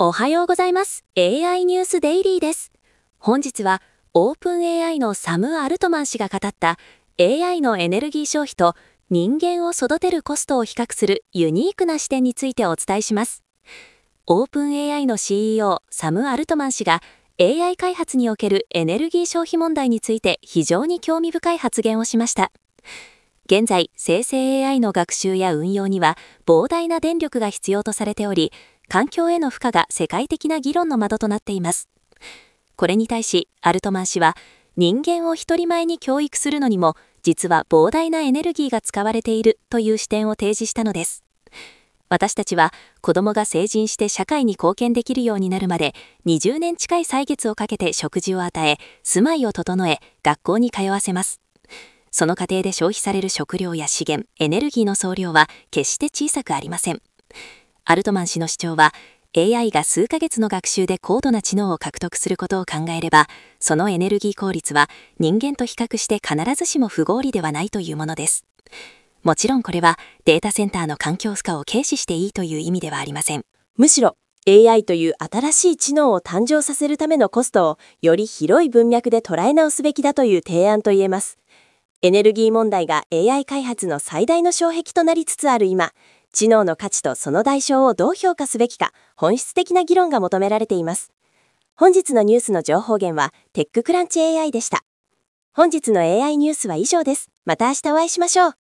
おはようございます。AI ニュースデイリーです。本日はオープン AI のサム・アルトマン氏が語った AI のエネルギー消費と人間を育てるコストを比較するユニークな視点についてお伝えします。オープン AI の CEO サム・アルトマン氏が AI 開発におけるエネルギー消費問題について非常に興味深い発言をしました。現在、生成 AI の学習や運用には膨大な電力が必要とされており、環境への負荷が世界的な議論の的となっています。これに対し、アルトマン氏は、人間を一人前に教育するのにも、実は膨大なエネルギーが使われているという視点を提示したのです。私たちは、子供が成人して社会に貢献できるようになるまで、20年近い歳月をかけて食事を与え、住まいを整え、学校に通わせます。その過程で消費される食料や資源、エネルギーの総量は決して小さくありません。アルトマン氏の主張は、AI が数ヶ月の学習で高度な知能を獲得することを考えれば、そのエネルギー効率は人間と比較して必ずしも不合理ではないというものです。もちろんこれはデータセンターの環境負荷を軽視していいという意味ではありません。 むしろ AI という新しい知能を誕生させるためのコストをより広い文脈で捉え直すべきだという提案と言えます。エネルギー問題が AI 開発の最大の障壁となりつつある今、知能の価値とその代償をどう評価すべきか、本質的な議論が求められています。本日のニュースの情報源はテッククランチ AI でした。本日の AI ニュースは以上です。また明日お会いしましょう。